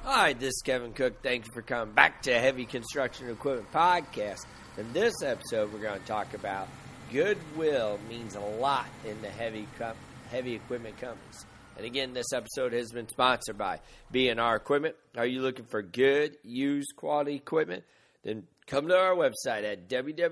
Hi, this is Kevin Cook. Thank you for coming back to Heavy Construction Equipment Podcast. In this episode, we're going to talk about goodwill means a lot in the heavy equipment companies. And again, this episode has been sponsored by B&R Equipment. Are you looking for good, used, quality equipment? Then come to our website at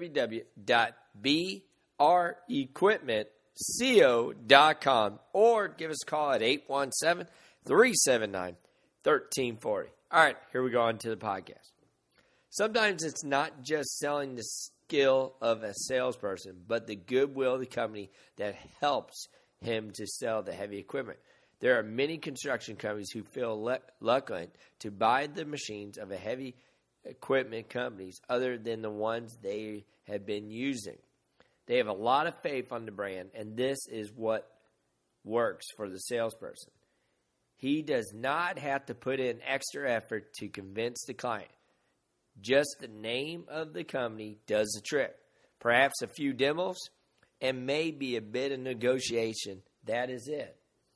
www.brequipmentco.com or give us a call at 817-379-1340. All right, here we go on to the podcast. Sometimes it's not just selling the skill of a salesperson, but the goodwill of the company that helps him to sell the heavy equipment. There are many construction companies who feel reluctant to buy the machines of a heavy equipment companies other than the ones they have been using. They have a lot of faith on the brand, and this is what works for the salesperson. He does not have to put in extra effort to convince the client. Just the name of the company does the trick. Perhaps a few demos and maybe a bit of negotiation. That is it.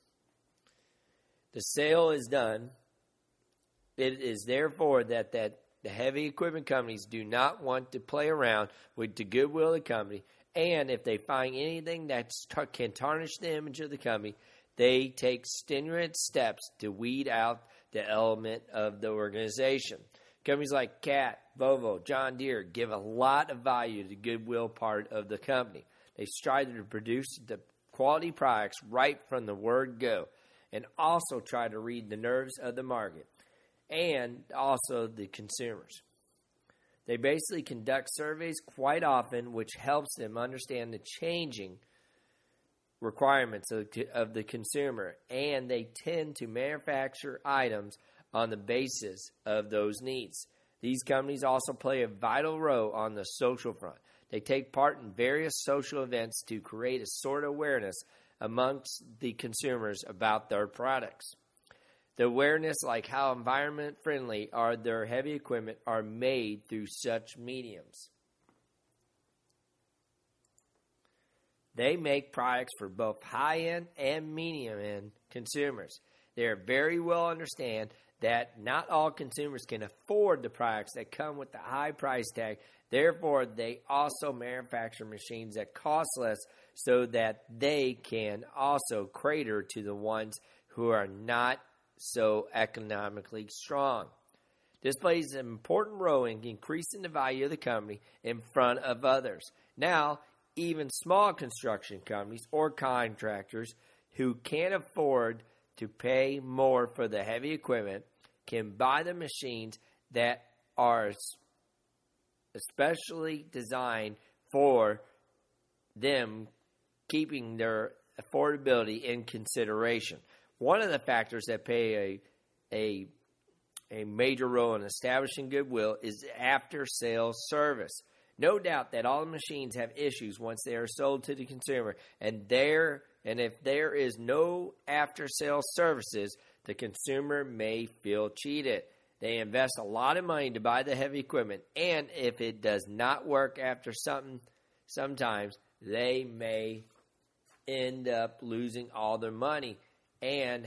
The sale is done. It is therefore that the heavy equipment companies do not want to play around with the goodwill of the company, and if they find anything that can tarnish the image of the company, they take strenuous steps to weed out the element of the organization. Companies like Cat, Volvo, John Deere give a lot of value to the goodwill part of the company. They strive to produce the quality products right from the word go, and also try to read the nerves of the market and also the consumers. They basically conduct surveys quite often, which helps them understand the changing requirements of the consumer, and they tend to manufacture items on the basis of those needs. These companies also play a vital role on the social front. They take part in various social events to create a sort of awareness amongst the consumers about their products. The awareness, like how environment friendly are their heavy equipment, are made through such mediums. They make products for both high-end and medium-end consumers. They are very well understand that not all consumers can afford the products that come with the high price tag. Therefore, they also manufacture machines that cost less so that they can also cater to the ones who are not so economically strong. This plays an important role in increasing the value of the company in front of others. Now, even small construction companies or contractors who can't afford to pay more for the heavy equipment can buy the machines that are especially designed for them, keeping their affordability in consideration. One of the factors that play a major role in establishing goodwill is after-sales service. No doubt that all the machines have issues once they are sold to the consumer, and if there is no after-sales services, the consumer may feel cheated. They invest a lot of money to buy the heavy equipment, and if it does not work after sometimes they may end up losing all their money and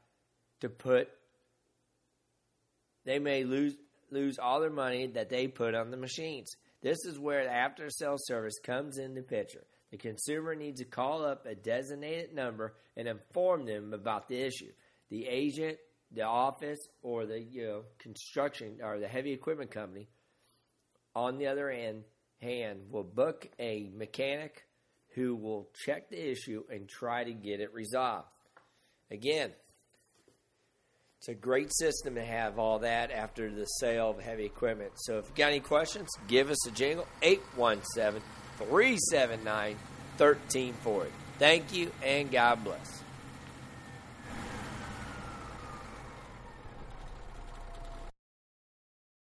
they may lose all their money that they put on the machines. This is where the after-sales service comes in the picture. The consumer needs to call up a designated number and inform them about the issue. The agent, the office, or the construction or the heavy equipment company, on the other hand, will book a mechanic who will check the issue and try to get it resolved. Again, it's a great system to have all that after the sale of heavy equipment. So if you got any questions, give us a jingle, 817-379-1340. Thank you, and God bless.